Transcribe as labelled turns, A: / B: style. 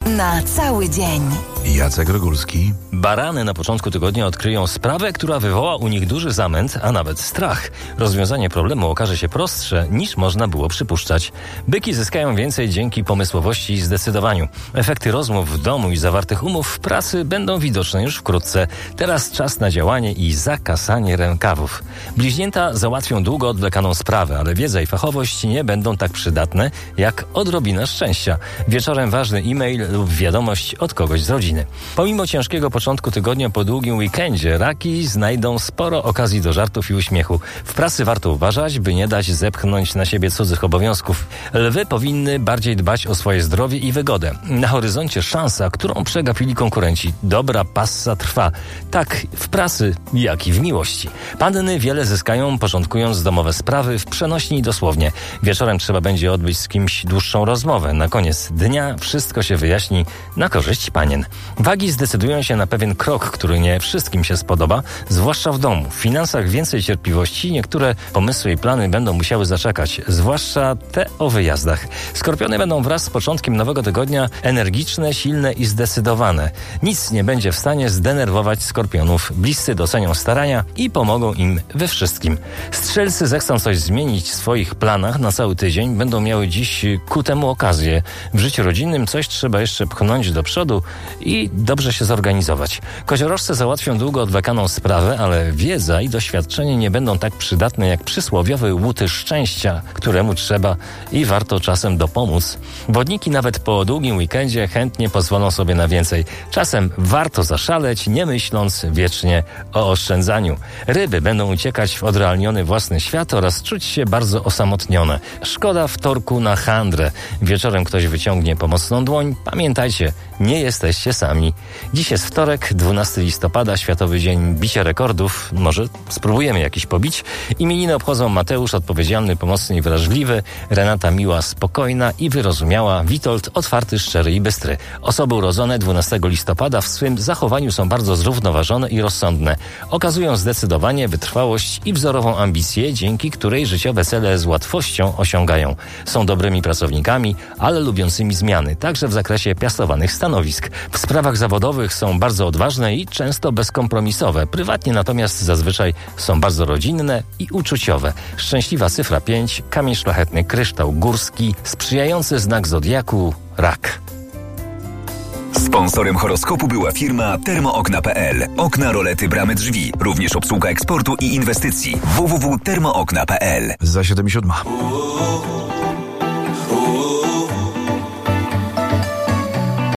A: na cały dzień.
B: Jacek Rogulski.
C: Barany na początku tygodnia odkryją sprawę, która wywoła u nich duży zamęt, a nawet strach. Rozwiązanie problemu okaże się prostsze, niż można było przypuszczać. Byki zyskają więcej dzięki pomysłowości i zdecydowaniu. Efekty rozmów w domu i zawartych umów w pracy będą widoczne już wkrótce. Teraz czas na działanie i zakasanie rękawów. Bliźnięta załatwią długo odwlekaną sprawę, ale wiedza i fachowość nie będą tak przydatne jak odrobina szczęścia. Wieczorem ważny e-mail lub wiadomość od kogoś z rodziny. Pomimo ciężkiego początku tygodnia po długim weekendzie, raki znajdą sporo okazji do żartów i uśmiechu. W pracy warto uważać, by nie dać zepchnąć na siebie cudzych obowiązków. Lwy powinny bardziej dbać o swoje zdrowie i wygodę. Na horyzoncie szansa, którą przegapili konkurenci. Dobra passa trwa. Tak w pracy, jak i w miłości. Panny wiele zyskają, porządkując domowe sprawy w przenośni i dosłownie. Wieczorem trzeba będzie odbyć z kimś dłuższą rozmowę. Na koniec dnia wszystko się wyjaśni na korzyść panien. Wagi zdecydują się na pewien krok, który nie wszystkim się spodoba, zwłaszcza w domu. W finansach więcej cierpliwości, niektóre pomysły i plany będą musiały zaczekać, zwłaszcza te o wyjazdach. Skorpiony będą wraz z początkiem nowego tygodnia energiczne, silne i zdecydowane. Nic nie będzie w stanie zdenerwować skorpionów. Bliscy docenią starania i pomogą im we wszystkim. Strzelcy zechcą coś zmienić w swoich planach na cały tydzień, będą miały dziś ku temu okazję. W życiu rodzinnym coś trzeba jeszcze pchnąć do przodu i dobrze się zorganizować. Koziorożce załatwią długo odwlekaną sprawę, ale wiedza i doświadczenie nie będą tak przydatne jak przysłowiowy łuty szczęścia, któremu trzeba i warto czasem dopomóc. Wodniki nawet po długim weekendzie chętnie pozwolą sobie na więcej. Czasem warto zaszaleć, nie myśląc wiecznie o oszczędzaniu. Ryby będą uciekać w odrealniony własny świat oraz czuć się bardzo osamotnione. Szkoda wtorku na handrę. Wieczorem ktoś wyciągnie pomocną dłoń. Pamiętajcie, nie jesteście sami. Dziś jest wtorek, 12 listopada, Światowy Dzień Bicia Rekordów. Może spróbujemy jakiś pobić. Imieniny obchodzą Mateusz, odpowiedzialny, pomocny i wrażliwy, Renata, miła, spokojna i wyrozumiała, Witold, otwarty, szczery i bystry. Osoby urodzone 12 listopada w swym zachowaniu są bardzo zrównoważone i rozsądne. Okazują zdecydowanie wytrwałość i wzorową ambicję, dzięki której życiowe cele z łatwością osiągają. Są dobrymi pracownikami, ale lubiącymi zmiany, także w zakresie piastowanych stanowisk. W sprawach zawodowych są bardzo odważne i często bezkompromisowe. Prywatnie natomiast zazwyczaj są bardzo rodzinne i uczuciowe. Szczęśliwa cyfra 5, kamień szlachetny, kryształ górski, sprzyjający znak zodiaku rak.
D: Sponsorem horoskopu była firma Termookna.pl. Okna, rolety, bramy, drzwi. Również obsługa eksportu i inwestycji. www.termookna.pl.
B: Za 7:07.